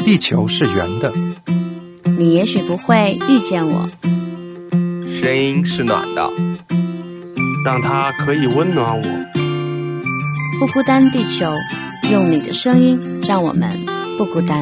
地球是圆的， 你也许不会遇见我。 声音是暖的， 让它可以温暖我。 不孤单地球，用你的声音让我们不孤单。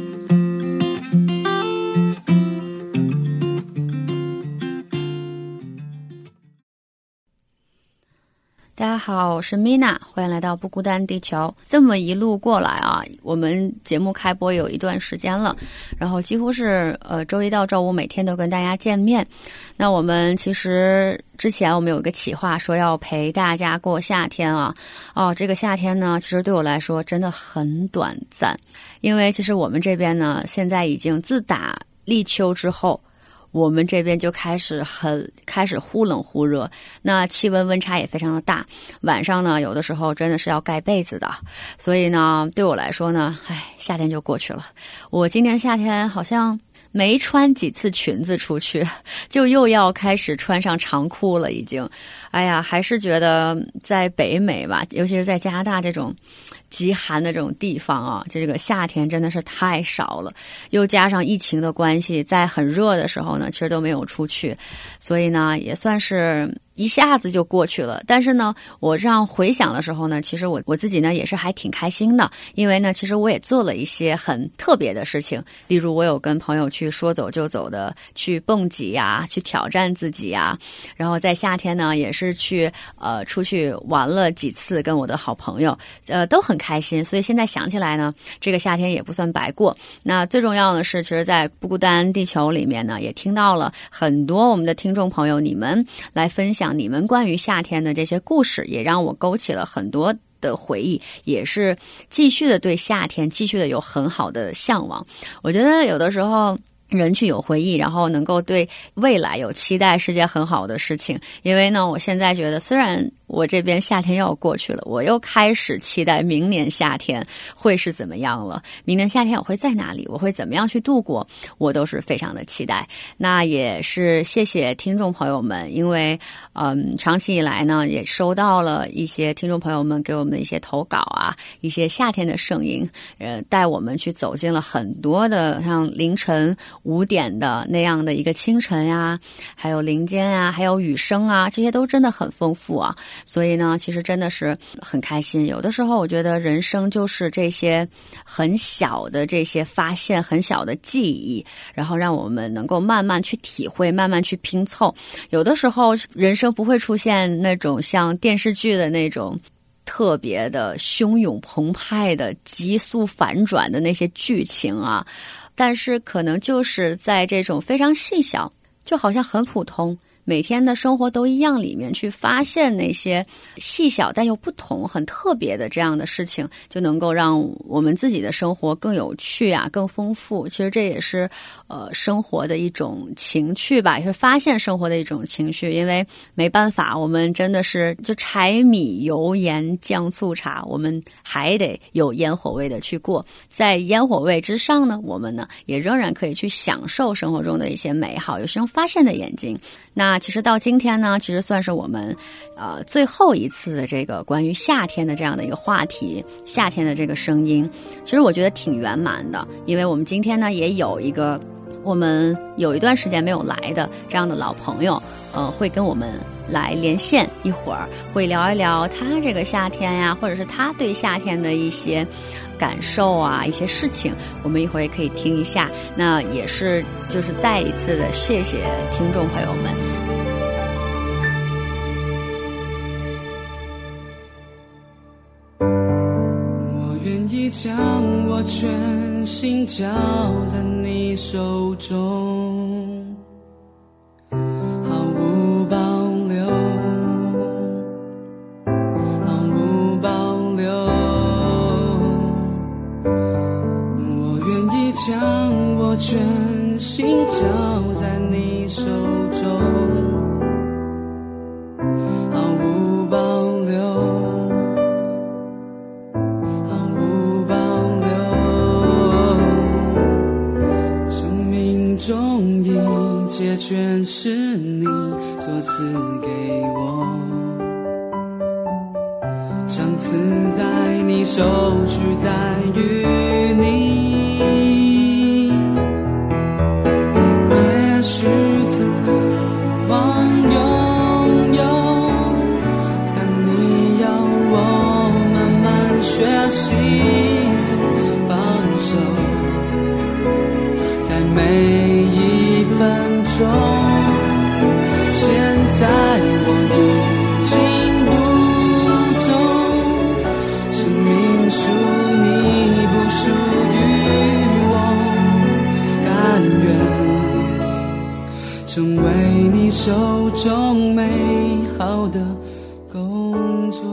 大家好，我是 Mina， 欢迎来到不孤单地球。这么一路过来啊，我们节目开播有一段时间了，然后几乎是周一到周五每天都跟大家见面。那我们其实之前我们有一个企划说要陪大家过夏天啊，这个夏天呢，其实对我来说真的很短暂，因为其实我们这边呢，现在已经自打立秋之后，我们这边就开始忽冷忽热，那气温温差也非常的大，晚上呢有的时候真的是要盖被子的，所以呢对我来说呢，夏天就过去了。我今年夏天好像没穿几次裙子出去，就又要开始穿上长裤了已经。还是觉得在北美吧，尤其是在加拿大这种极寒的这种地方啊，这个夏天真的是太少了，又加上疫情的关系，在很热的时候呢，其实都没有出去，所以呢，也算是一下子就过去了。但是呢，我这样回想的时候呢，其实我自己呢也是还挺开心的，因为呢，其实我也做了一些很特别的事情，例如我有跟朋友去说走就走的去蹦极呀，去挑战自己呀，然后在夏天呢也是去出去玩了几次，跟我的好朋友都很开心，所以现在想起来呢，这个夏天也不算白过。那最重要的是，其实在不孤单地球里面呢，也听到了很多我们的听众朋友，你们来分享你们关于夏天的这些故事，也让我勾起了很多的回忆，也是继续的对夏天继续的有很好的向往。我觉得有的时候人去有回忆，然后能够对未来有期待，是件很好的事情。因为呢，我现在觉得虽然我这边夏天要过去了，我又开始期待明年夏天会是怎么样了。明年夏天我会在哪里，我会怎么样去度过，我都是非常的期待。那也是谢谢听众朋友们，因为长期以来呢，也收到了一些听众朋友们给我们的一些投稿啊，一些夏天的声音，带我们去走进了很多的像凌晨5点的那样的一个清晨呀，还有林间啊，还有雨声啊，这些都真的很丰富啊。所以呢，其实真的是很开心。有的时候我觉得人生就是这些很小的这些发现，很小的记忆，然后让我们能够慢慢去体会，慢慢去拼凑。有的时候人生不会出现那种像电视剧的那种特别的汹涌澎湃的急速反转的那些剧情啊，但是可能就是在这种非常细小，就好像很普通，每天的生活都一样里面去发现那些细小但又不同很特别的这样的事情，就能够让我们自己的生活更有趣啊，更丰富。其实这也是生活的一种情趣吧，也是发现生活的一种情绪。因为没办法，我们真的是就柴米油盐酱醋茶，我们还得有烟火味的去过。在烟火味之上呢，我们呢也仍然可以去享受生活中的一些美好，有这种发现的眼睛。那其实到今天呢，其实算是我们最后一次的这个关于夏天的这样的一个话题，夏天的这个声音，其实我觉得挺圆满的。因为我们今天呢也有一个我们有一段时间没有来的这样的老朋友，会跟我们来连线，一会儿会聊一聊他这个夏天呀，或者是他对夏天的一些感受啊，一些事情，我们一会儿也可以听一下。那也是就是再一次的谢谢听众朋友们。 我愿意将我全心交在你手中，毫无保留，毫无保留。我愿意将我全心交在你手中，毫无保留。中一切全是你所赐给我，赏赐在你，收取在于你。 起放手，在每一分钟。现在我已经不懂，生命属你不属于我，甘愿成为你手中美好的工作。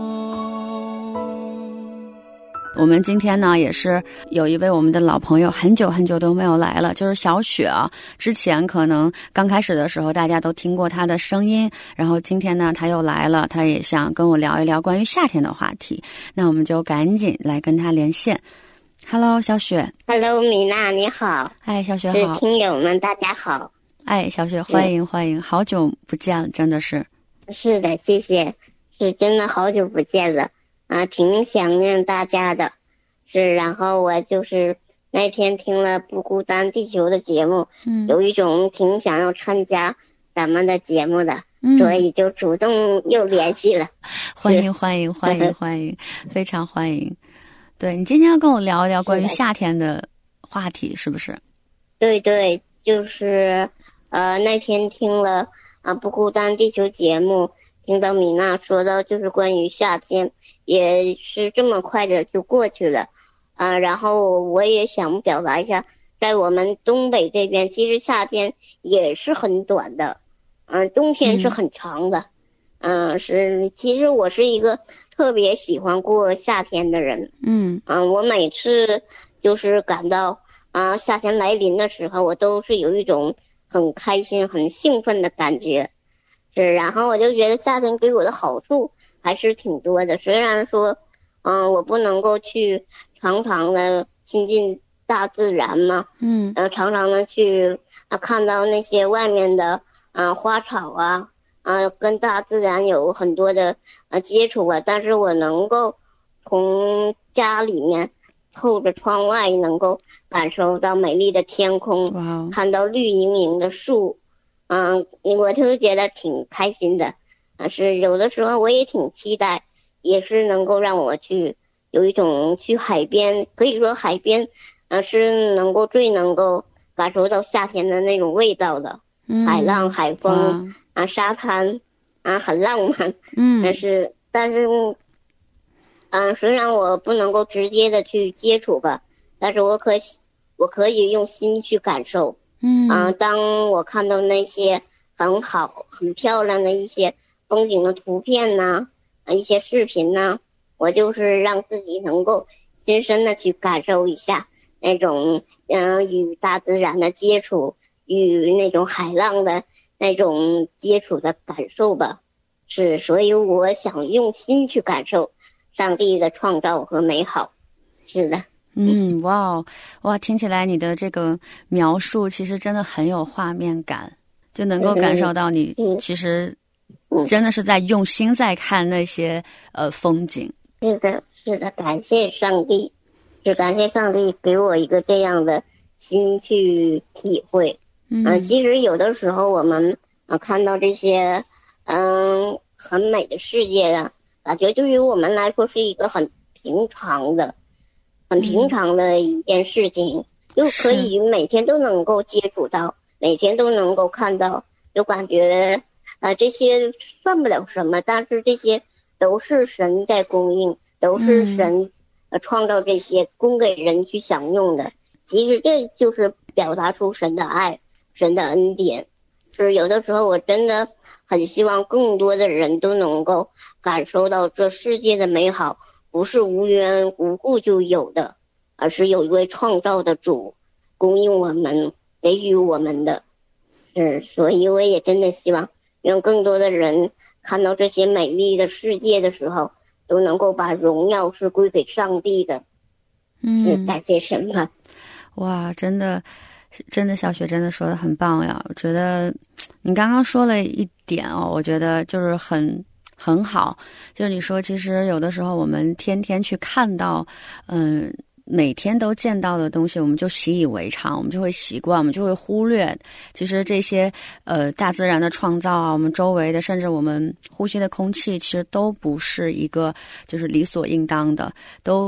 我们今天呢也是有一位我们的老朋友，很久很久都没有来了，就是小雪啊。之前可能刚开始的时候大家都听过她的声音，然后今天呢她又来了，她也想跟我聊一聊关于夏天的话题，那我们就赶紧来跟她连线。Hello， 小雪。 Hello， 米娜，你好。 哎，小雪好。 是听友们，大家好。 哎，小雪，欢迎欢迎，好久不见了，真的是。 是的，谢谢，是真的好久不见了啊，挺想念大家的。是，然后我就是那天听了不孤单地球的节目，有一种挺想要参加咱们的节目的，所以就主动又联系了。 欢迎欢迎欢迎欢迎，非常欢迎。对，你今天要跟我聊一聊关于夏天的话题，是不是？ 对对，就是那天听了不孤单地球节目，听到米娜说到就是关于夏天，也是这么快的就过去了然后我也想表达一下，在我们东北这边，其实夏天也是很短的，冬天是很长的，其实我是一个特别喜欢过夏天的人，我每次就是感到夏天来临的时候，我都是有一种很开心、很兴奋的感觉，然后我就觉得夏天给我的好处还是挺多的，虽然说，我不能够去常常的亲近大自然嘛，常常的去看到那些外面的花草跟大自然有很多的接触但是我能够从家里面透着窗外，能够感受到美丽的天空，看到绿莹莹的树，我就觉得挺开心的。是有的时候我也挺期待，也是能够让我去有一种去海边，可以说海边是最能够感受到夏天的那种味道的，海浪、海风沙滩很浪漫，但是虽然我不能够直接的去接触吧，但是我可以用心去感受。当我看到那些很好、很漂亮的一些风景的图片一些视频我就是让自己能够亲身的去感受一下那种与大自然的接触，与那种海浪的那种接触的感受吧。所以我想用心去感受上帝的创造和美好。是的。 哇，听起来你的这个描述其实真的很有画面感，就能够感受到你其实真的是在用心在看那些风景。 是的，感谢上帝，感谢上帝给我一个这样的心去体会。其实有的时候我们看到这些很美的世界感觉对于我们来说是一个很平常的一件事情，就可以每天都能够接触到，每天都能够看到，就感觉这些算不了什么，但是这些都是神在供应，都是神创造这些供给人去享用的。其实这就是表达出神的爱，神的恩典。是有的时候我真的很希望更多的人都能够感受到这世界的美好不是无缘无故就有的，而是有一位创造的主供应我们，给予我们的。所以我也真的希望让更多的人看到这些美丽的世界的时候，都能够把荣耀是归给上帝的。感谢神吧。 哇，真的小雪真的说得很棒呀！我觉得你刚刚说了一点我觉得就是很好，就是你说其实有的时候我们天天去看到每天都见到的东西，我们就习以为常，我们就会习惯，我们就会忽略其实这些大自然的创造我们周围的甚至我们呼吸的空气其实都不是一个就是理所应当的，都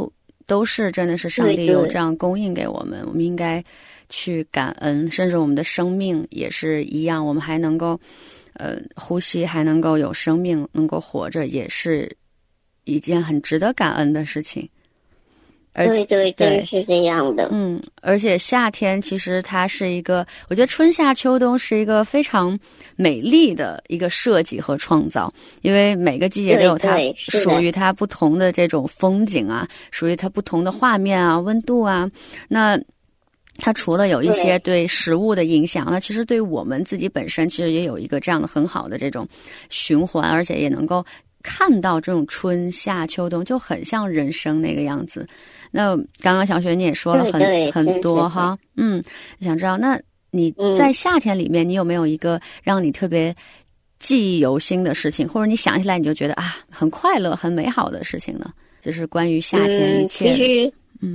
都是真的是上帝有这样供应给我们，我们应该去感恩，甚至我们的生命也是一样，我们还能够呼吸，还能够有生命，能够活着，也是一件很值得感恩的事情。 对，真是这样的。 而且夏天其实它是一个，我觉得春夏秋冬是一个非常美丽的一个设计和创造，因为每个季节都有它属于它不同的这种风景啊，属于它不同的画面啊、温度啊。那它除了有一些对食物的影响，那其实对我们自己本身其实也有一个这样的很好的这种循环，而且也能够看到这种春夏秋冬就很像人生那个样子。那刚刚小雪你也说了很多哈，想知道那你在夏天里面，你有没有一个让你特别记忆犹新的事情，或者你想起来你就觉得啊很快乐、很美好的事情呢？就是关于夏天一切。 其实，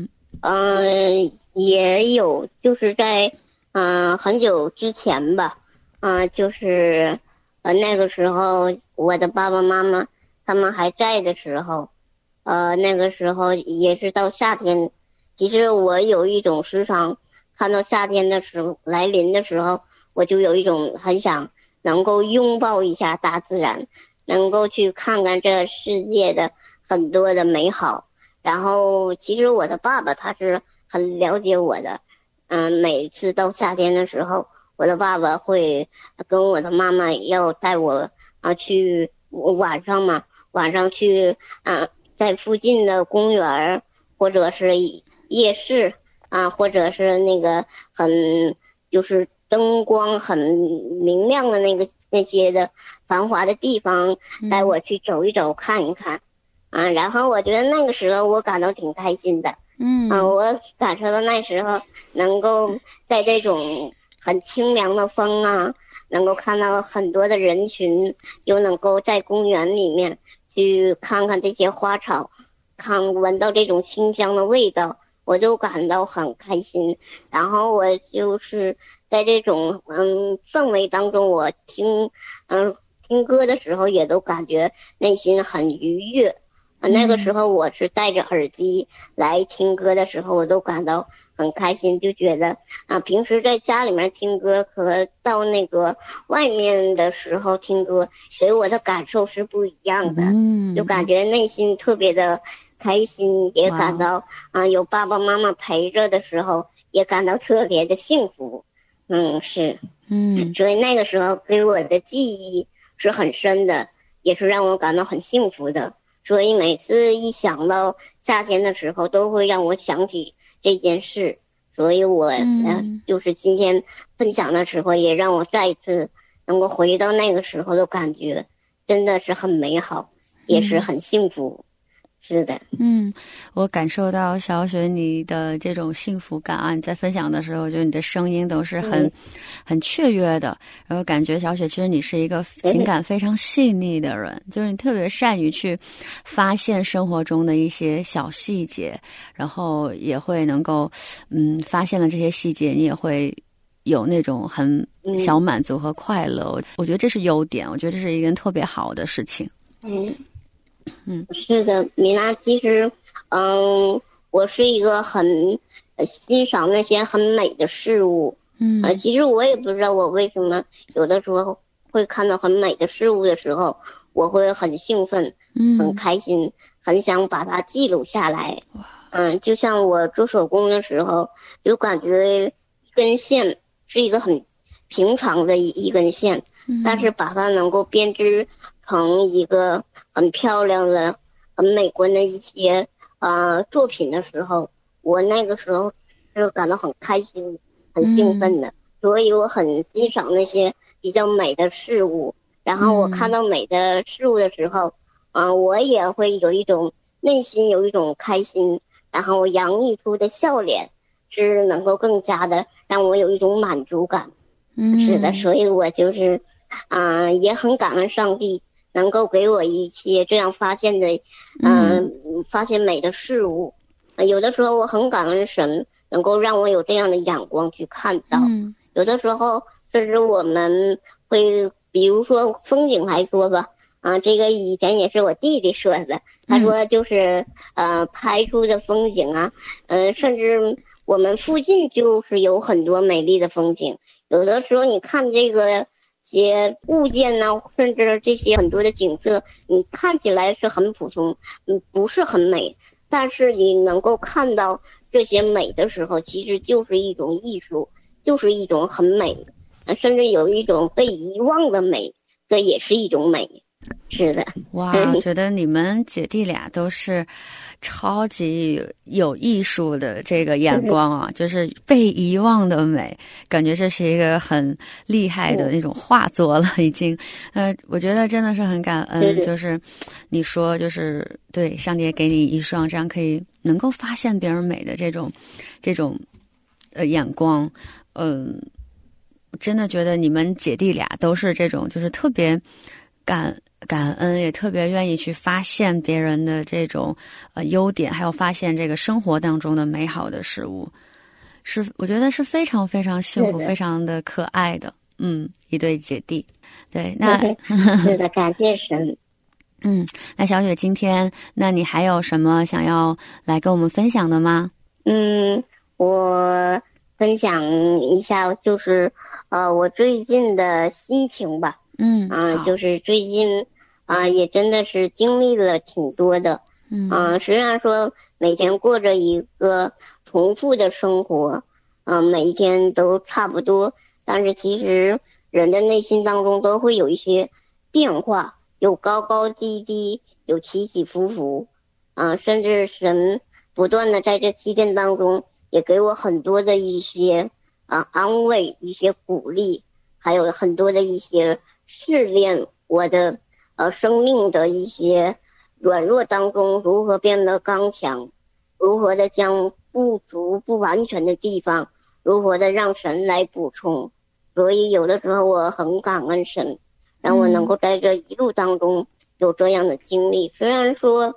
也有，就是在很久之前吧，就是那个时候我的爸爸妈妈他们还在的时候。那个时候也是到夏天，其实我有一种时常看到夏天的时候来临的时候，我就有一种很想能够拥抱一下大自然，能够去看看这世界的很多的美好。然后其实我的爸爸他是很了解我的，每次到夏天的时候，我的爸爸会跟我的妈妈要带我去晚上去在附近的公园或者是夜市或者是那个就是灯光很明亮的那些的繁华的地方，带我去走一走看一看然后我觉得那个时候我感到挺开心的。我感受到那时候能够在这种很清凉的风能够看到很多的人群，又能够在公园里面去看看这些花草，闻到这种清香的味道，我就感到很开心。然后我就是在这种氛围当中，我听歌的时候也都感觉内心很愉悦。那个时候我是戴着耳机来听歌的时候，我都感到很开心，就觉得平时在家里面听歌和到那个外面的时候听歌给我的感受是不一样的。就感觉内心特别的开心，也感到有爸爸妈妈陪着的时候也感到特别的幸福。是所以那个时候给我的记忆是很深的，也是让我感到很幸福的。所以每次一想到夏天的时候都会让我想起这件事，所以我就是今天分享的时候也让我再一次能够回到那个时候的感觉，真的是很美好，也是很幸福。是的， 我感受到小雪你的这种幸福感啊！你在分享的时候，就你的声音都是很雀跃的，然后感觉小雪其实你是一个情感非常细腻的人，就是你特别善于去发现生活中的一些小细节，然后也会能够发现了这些细节，你也会有那种很小满足和快乐。我觉得这是优点，我觉得这是一件特别好的事情。 是的，米娜，其实我是一个很欣赏那些很美的事物。其实我也不知道我为什么有的时候会看到很美的事物的时候，我会很兴奋，很开心，很想把它记录下来。就像我做手工的时候，就感觉一根线是一个很平常的一根线，但是把它能够编织成一个很漂亮的、很美观的一些作品的时候，我那个时候是感到很开心、很兴奋的。所以我很欣赏那些比较美的事物。然后我看到美的事物的时候，我也会有一种内心有一种开心，然后洋溢出的笑脸是能够更加的让我有一种满足感。是的，所以我就是也很感恩上帝能够给我一些这样发现的发现美的事物。有的时候我很感恩神能够让我有这样的眼光去看到。有的时候甚至我们会比如说风景来说吧， 这个以前也是我弟弟说的，他说就是拍出的风景啊，甚至我们附近就是有很多美丽的风景。有的时候你看这个些物件呢，甚至这些很多的景色，你看起来是很普通，不是很美，但是你能够看到这些美的时候，其实就是一种艺术，就是一种很美，甚至有一种被遗忘的美，这也是一种美。是的。 哇，我觉得你们姐弟俩都是超级有艺术的这个眼光啊，就是被遗忘的美，感觉这是一个很厉害的那种画作了已经。我觉得真的是很感恩，就是你说就是对上帝也给你一双这样可以能够发现别人美的这种眼光。真的觉得你们姐弟俩都是这种就是特别感恩，也特别愿意去发现别人的这种优点，还有发现这个生活当中的美好的事物，是我觉得是非常非常幸福，非常的可爱的。一对姐弟。对，那是的，感谢神。 那小雪今天，那你还有什么想要来跟我们分享的吗？ 我分享一下，就是我最近的心情吧。就是最近也真的是经历了挺多的。虽然说每天过着一个重复的生活，每一天都差不多，但是其实人的内心当中都会有一些变化，有高高低低，有起起伏伏。甚至神不断的在这期间当中也给我很多的一些安慰，一些鼓励，还有很多的一些试炼我的生命的一些软弱当中如何变得刚强，如何的将不足不完全的地方如何的让神来补充。所以有的时候我很感恩神，让我能够在这一路当中有这样的经历。虽然说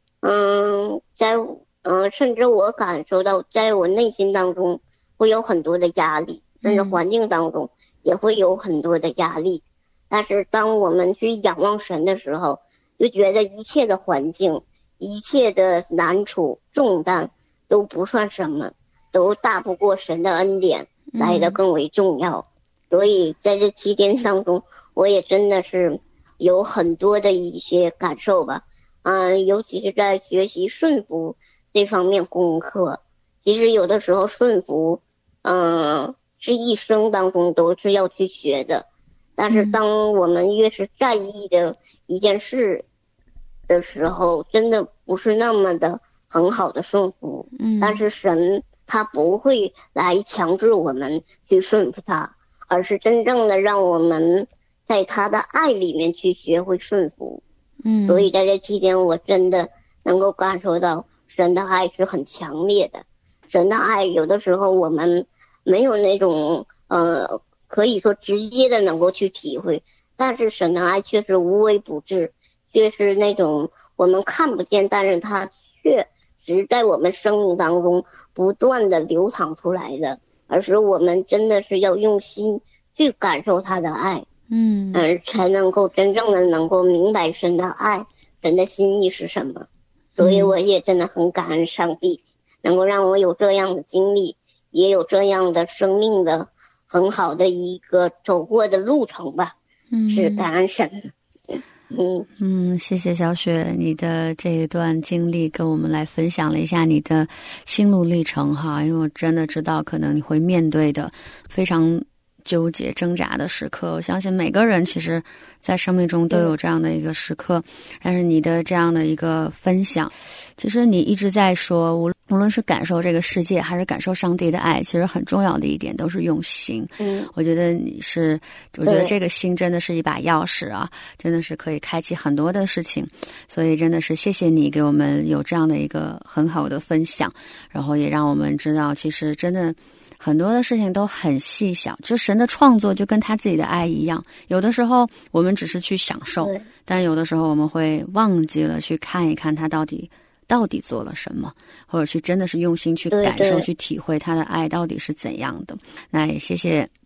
甚至我感受到在我内心当中会有很多的压力，甚至环境当中也会有很多的压力，但是当我们去仰望神的时候，就觉得一切的环境，一切的难处重担都不算什么，都大不过神的恩典来得更为重要。所以在这期间当中，我也真的是有很多的一些感受吧。尤其是在学习顺服这方面功课，其实有的时候顺服是一生当中都是要去学的，但是当我们越是在意的一件事的时候，真的不是那么的很好的顺服。但是神他不会来强制我们去顺服他，而是真正的让我们在他的爱里面去学会顺服。所以在这期间我真的能够感受到神的爱是很强烈的。神的爱有的时候我们没有那种可以说直接的能够去体会，但是神的爱却是无微不至，却是那种我们看不见，但是它确实在我们生命当中不断的流淌出来的，而是我们真的是要用心去感受他的爱，才能够真正的能够明白神的爱，神的心意是什么。所以我也真的很感恩上帝能够让我有这样的经历，也有这样的生命的很好的一个走过的路程吧。是感恩神。 谢谢小雪，你的这一段经历跟我们来分享了一下你的心路历程哈，因为我真的知道可能你会面对的非常纠结挣扎的时刻，我相信每个人其实在生命中都有这样的一个时刻，但是你的这样的一个分享，其实你一直在说无论是感受这个世界还是感受上帝的爱，其实很重要的一点都是用心。我觉得我觉得这个心真的是一把钥匙啊，真的是可以开启很多的事情，所以真的是谢谢你给我们有这样的一个很好的分享，然后也让我们知道其实真的很多的事情都很细小，就神的创作就跟他自己的爱一样，有的时候我们只是去享受，但有的时候我们会忘记了去看一看他到底做了什么，或者去真的是用心去感受去体会他的爱到底是怎样的。那也谢谢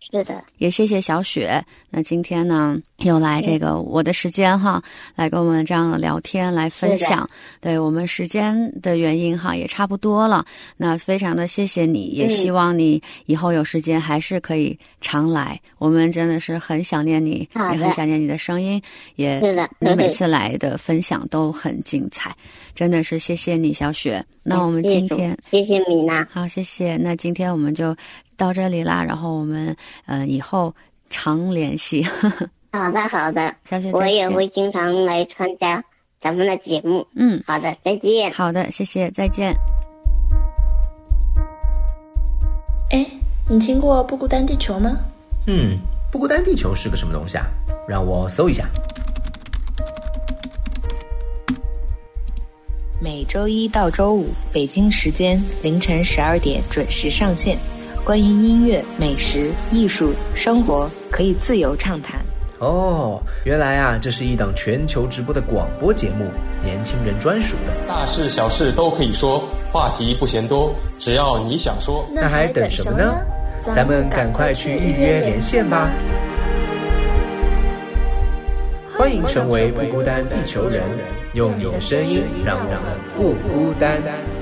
是的， 也谢谢小雪。那今天呢，又来这个我的时间哈，来跟我们这样的聊天，来分享。对，我们时间的原因哈，也差不多了。那非常的谢谢你，也希望你以后有时间还是可以常来。我们真的是很想念你，也很想念你的声音，也你每次来的分享都很精彩，真的是谢谢你，小雪。那我们今天谢谢米娜， 好，谢谢。那今天我们就到这里啦，然后我们以后常联系。 好的好的， 小雪再见， 我也会经常来参加咱们的节目。好的，再见。 好的，谢谢，再见。 哎，你听过不孤单地球吗？ 不孤单地球是个什么东西啊？让我搜一下。 每周一到周五北京时间凌晨12点准时上线，关于音乐、美食、艺术、生活可以自由畅谈。 哦，原来啊，这是一档全球直播的广播节目，年轻人专属的。 大事小事都可以说，话题不嫌多，只要你想说。 那还等什么呢？咱们赶快去预约连线吧。欢迎成为不孤单地球人，用你的声音让我们不孤单。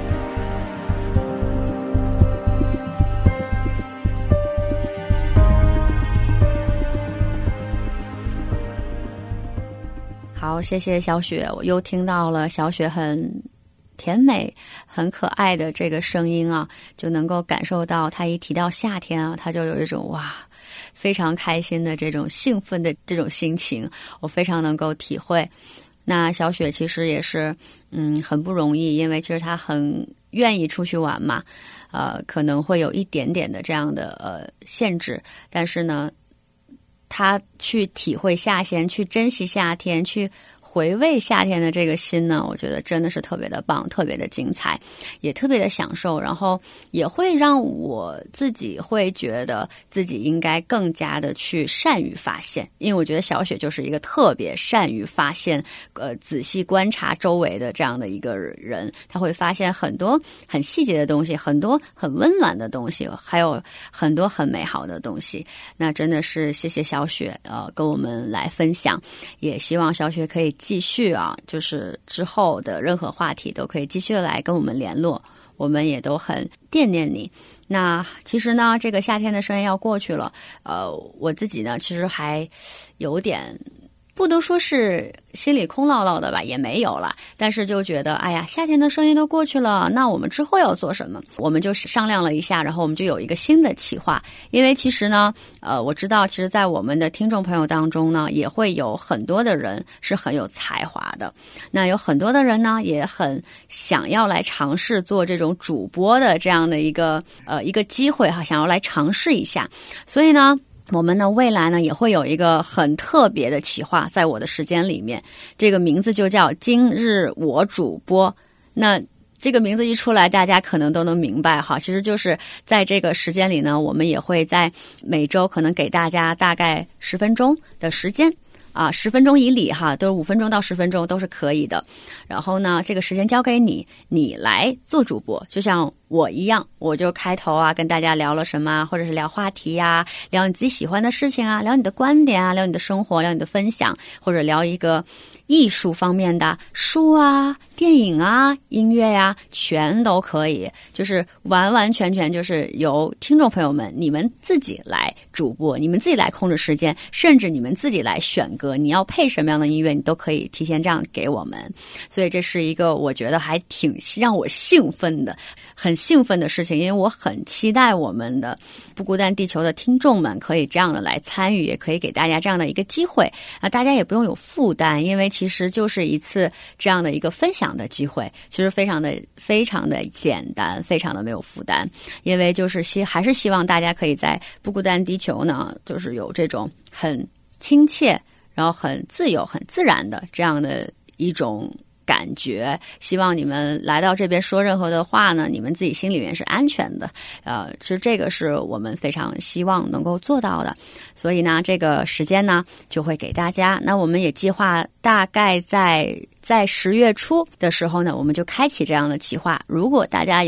好，谢谢小雪，我又听到了小雪很甜美、很可爱的这个声音啊，就能够感受到她一提到夏天啊，她就有一种哇，非常开心的这种兴奋的这种心情，我非常能够体会。那小雪其实也是很不容易，因为其实她很愿意出去玩嘛，可能会有一点点的这样的限制，但是呢他去体会夏天，去珍惜夏天，去回味夏天的这个心呢，我觉得真的是特别的棒，特别的精彩，也特别的享受，然后也会让我自己会觉得自己应该更加的去善于发现，因为我觉得小雪就是一个特别善于发现仔细观察周围的这样的一个人，他会发现很多很细节的东西，很多很温暖的东西，还有很多很美好的东西。那真的是谢谢小雪跟我们来分享，也希望小雪可以继续啊，就是之后的任何话题都可以继续来跟我们联络，我们也都很惦念你。那其实呢，这个夏天的声音要过去了，我自己呢其实还有点不都说是心里空落落的吧，也没有了，但是就觉得哎呀，夏天的声音都过去了，那我们之后要做什么？我们就商量了一下，然后我们就有一个新的企划。因为其实呢我知道其实在我们的听众朋友当中呢，也会有很多的人是很有才华的，那有很多的人呢也很想要来尝试做这种主播的这样的一个机会哈，想要来尝试一下。所以呢我们呢未来呢也会有一个很特别的企划在我的时间里面，这个名字就叫今日我主播。那这个名字一出来，大家可能都能明白哈，其实就是在这个时间里呢，我们也会在每周可能给大家大概10分钟的时间啊，10分钟以里哈，都是5分钟到10分钟都是可以的。然后呢，这个时间交给你，你来做主播，就像我一样，我就开头啊，跟大家聊了什么，或者是聊话题啊，聊你自己喜欢的事情啊，聊你的观点啊，聊你的生活，聊你的分享，或者聊一个艺术方面的书啊、电影啊、音乐呀，全都可以，就是完完全全就是由听众朋友们你们自己来主播，你们自己来控制时间，甚至你们自己来选歌，你要配什么样的音乐，你都可以提前这样给我们。所以这是一个我觉得还挺让我兴奋的。很兴奋的事情，因为我很期待我们的不孤单地球的听众们可以这样的来参与，也可以给大家这样的一个机会啊，大家也不用有负担，因为其实就是一次这样的一个分享的机会，其实非常的简单，非常的没有负担，因为就是还是希望大家可以在不孤单地球呢，就是有这种很亲切，然后很自由、很自然的这样的一种感觉，希望你们来到这边说任何的话呢，你们自己心里面是安全的。其实这个是我们非常希望能够做到的。所以呢，这个时间呢就会给大家。那我们也计划大概在10月初的时候呢，我们就开启这样的企划。如果大家有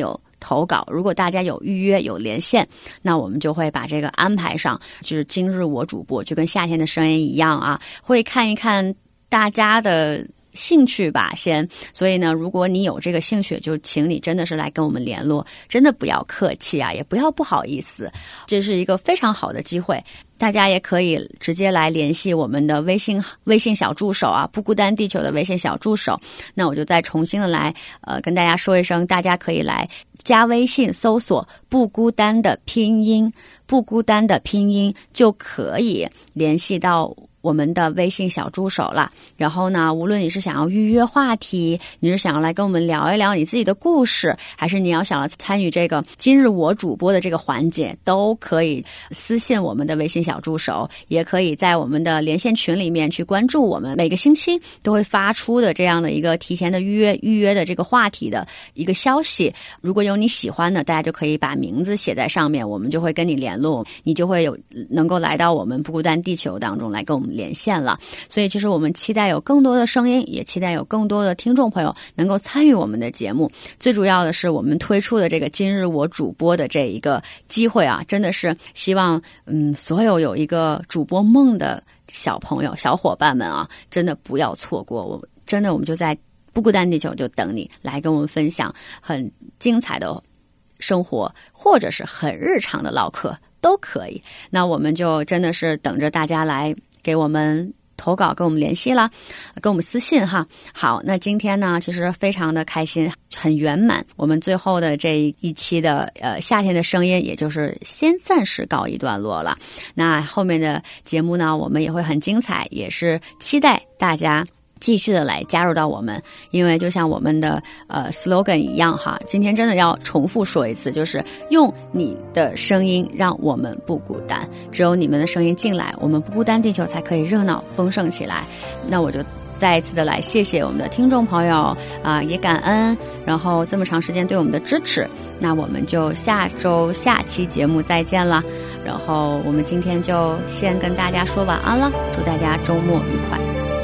投稿。如果大家有预约有连线，那我们就会把这个安排上，就是今日我主播就跟夏天的声音一样啊，会看一看大家的兴趣吧先。所以呢，如果你有这个兴趣，就请你真的是来跟我们联络，真的不要客气啊，也不要不好意思，这是一个非常好的机会。大家也可以直接来联系我们的微信小助手啊，不孤单地球的微信小助手。那我就再重新的来跟大家说一声，大家可以来加微信搜索不孤单的拼音，不孤单的拼音就可以联系到我们的微信小助手了。然后呢，无论你是想要预约话题，你是想要来跟我们聊一聊你自己的故事，还是你要想要参与这个今日我主播的这个环节，都可以私信我们的微信小助手，也可以在我们的连线群里面去关注我们每个星期都会发出的这样的一个提前的预约的这个话题的一个消息。如果有你喜欢的，大家就可以把名字写在上面，我们就会跟你联络，你就会能够来到我们不孤单地球当中来跟我们连线了。所以其实我们期待有更多的声音，也期待有更多的听众朋友能够参与我们的节目。最主要的是我们推出的这个今日我主播的这一个机会啊，真的是希望所有一个主播梦的小朋友小伙伴们啊，真的不要错过。我们就在不孤单地球就等你来跟我们分享很精彩的生活，或者是很日常的唠嗑都可以。那我们就真的是等着大家来给我们投稿，跟我们联系啦，跟我们私信哈。好，那今天呢其实非常的开心，很圆满。我们最后的这一期的夏天的声音也就是先暂时告一段落了。那后面的节目呢我们也会很精彩，也是期待大家继续的来加入到我们。因为就像我们的slogan 一样哈，今天真的要重复说一次，就是用你的声音让我们不孤单，只有你们的声音进来，我们不孤单地球才可以热闹丰盛起来。那我就再一次的来谢谢我们的听众朋友也感恩然后这么长时间对我们的支持。那我们就下期节目再见了，然后我们今天就先跟大家说晚安了，祝大家周末愉快。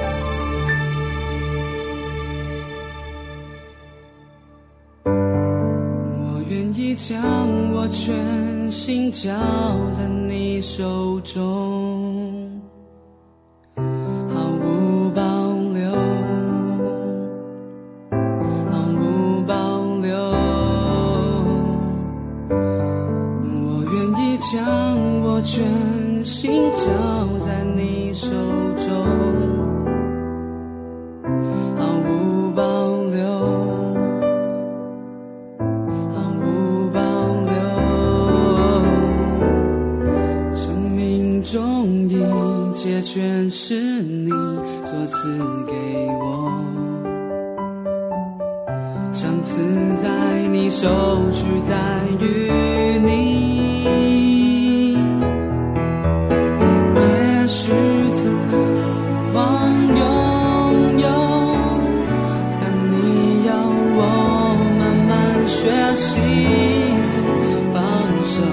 将我全心交在你手中，毫无保留，毫无保留。我愿意将我全心交在你手中，毫无保留。中一切全是你所赐给我，赏赐在你，收取在于你。也许曾渴望拥有，但你要我慢慢学习放手，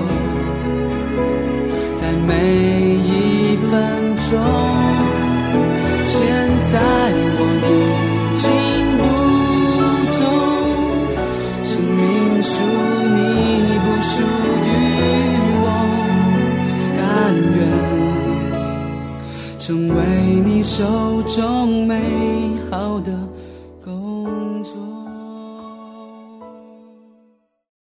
在每一分钟，现在我已经不同，生命属你不属于我，甘愿成为你手中